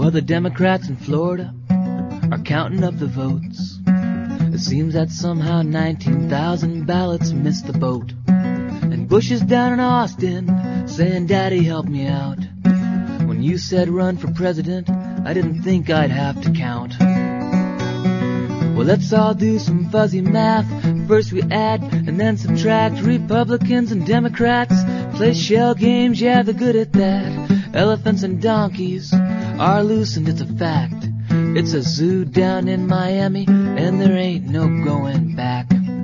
Well, the Democrats in Florida are counting up the votes. It seems that somehow 19,000 ballots missed the boat. And Bush is down in Austin saying, Daddy, help me out. When you said run for president, I didn't think I'd have to count. Well, let's all do some fuzzy math. First we add and then subtract. Republicans and Democrats play shell games, yeah, they're good at that. Elephants and donkeys are loose and it's a fact. It's a zoo down in Miami and there ain't no going back.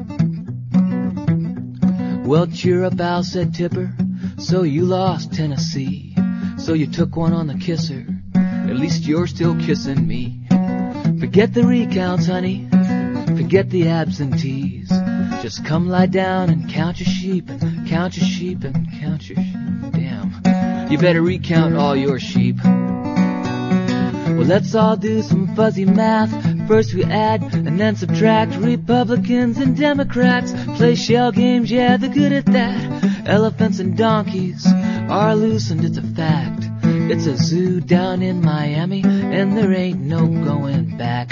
Well, cheer up, Al, said Tipper. So you lost Tennessee. So you took one on the kisser. At least you're still kissing me. Forget the recounts, honey. Forget the absentees. Just come lie down and count your sheep and count your sheep and count your sheep. Damn. You better recount all your sheep. Well, let's all do some fuzzy math. First we add and then subtract. Republicans and Democrats play shell games, yeah, they're good at that. Elephants and donkeys are loose and it's a fact. It's a zoo down in Miami and there ain't no going back.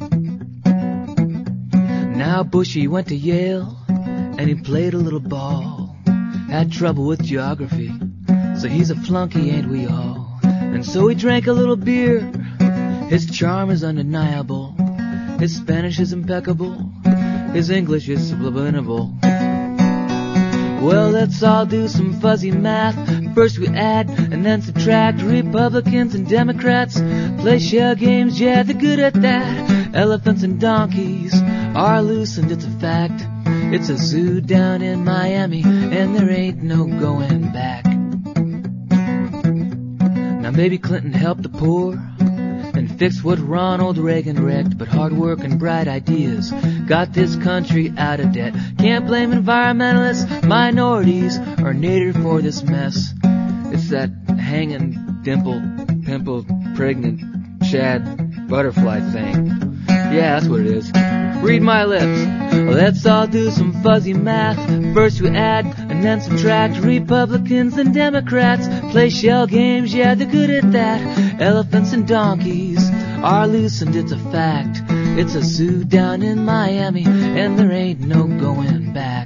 Now Bushy went to Yale and he played a little ball. Had trouble with geography, so he's a flunky, ain't we all? And so he drank a little beer. His charm is undeniable. His Spanish is impeccable. His English is subliminal. Well, let's all do some fuzzy math. First we add and then subtract. Republicans and Democrats play shell games, yeah, they're good at that. Elephants and donkeys are loose and it's a fact. It's a zoo down in Miami and there ain't no going back. Now maybe Clinton helped the poor and fixed what Ronald Reagan wrecked, but hard work and bright ideas got this country out of debt. Can't blame environmentalists, minorities are native for this mess. It's that hanging, dimpled, pimpled, pregnant, shad, butterfly thing. Yeah, that's what it is. Read my lips. Let's all do some fuzzy math. First we add and then subtract. Republicans and Democrats play shell games, yeah, they're good at that. Elephants and donkeys are loose and it's a fact. It's a zoo down in Miami and there ain't no going back.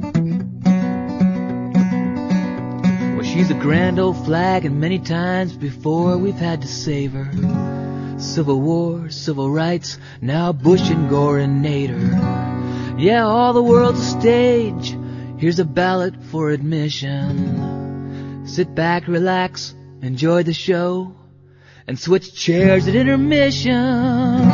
Well, she's a grand old flag and many times before we've had to save her. Civil War, civil rights, now Bush and Gore and Nader. Yeah, all the world's a stage. Here's a ballot for admission. Sit back, relax, enjoy the show, and switch chairs at intermission.